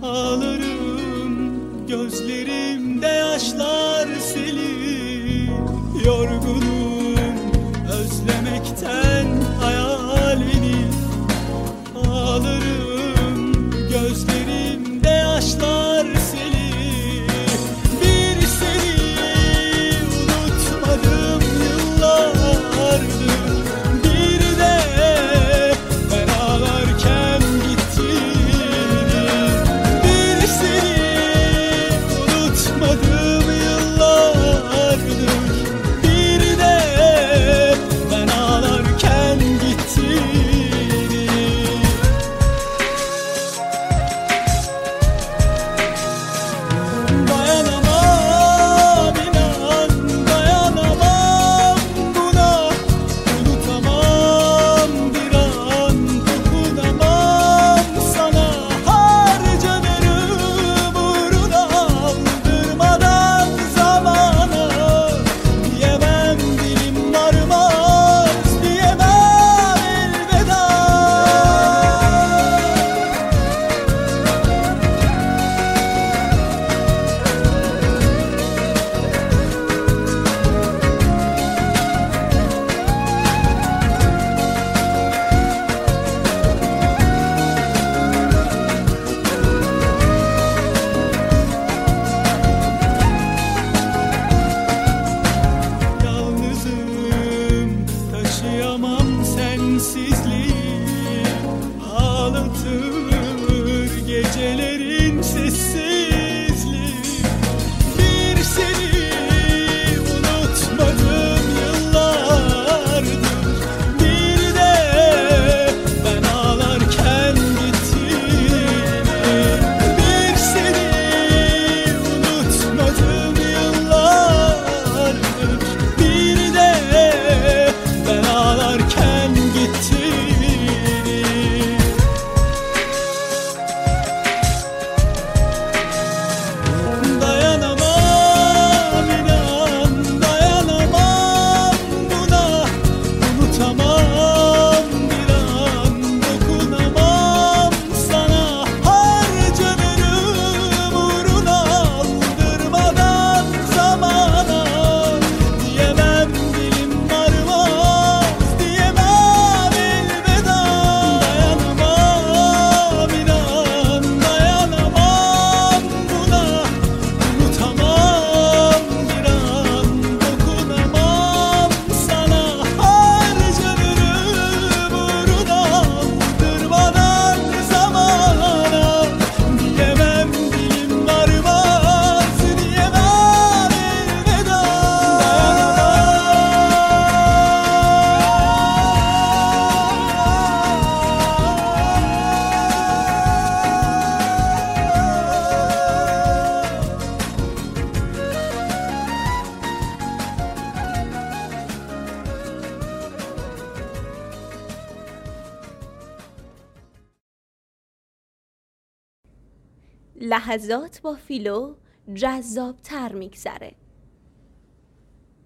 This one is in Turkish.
Ağlarım, gözlerimde yaşlar seli. Yorgunum özlemekten hayalini. Ağlarım, gözlerimde yaşlar seli. Bir seni unutmadım yıllardır. Bir de ben ağlarken gittin. Bir seni unutmadım yıllardır. Bir de ben ağlarken gittin. Dayanamam inan, dayanamam buna. Unutamam bir an, dokunamam sana. Harcanırım uğruna, aldırmadan zamana. Diyemem dilim varmaz, diyemem elveda. Yalnızım, taşıyamam sensizliği. Ağlatır gecelerin sessizliği. Bir seni unutmadım yıllardır. Bir de ben ağlarken gittin. Bir seni unutmadım yıllardır. Bir de ben ağlarken gittin. Dayanamam inan, dayanamam buna. Unutamam bir an, dokunamam sana. Harcanırım uğruna, aldırmadan zamana. Diyemem dilim varmaz, diyemem elveda. Dayanamam inan, dayanamam buna. Unutamam bir an, dokunamam sana. Harcanırım uğruna, aldırmadan zamana. Diyemem dilim varmaz, diyemem elveda. لحظات با فیلو جذاب‌تر میگذره.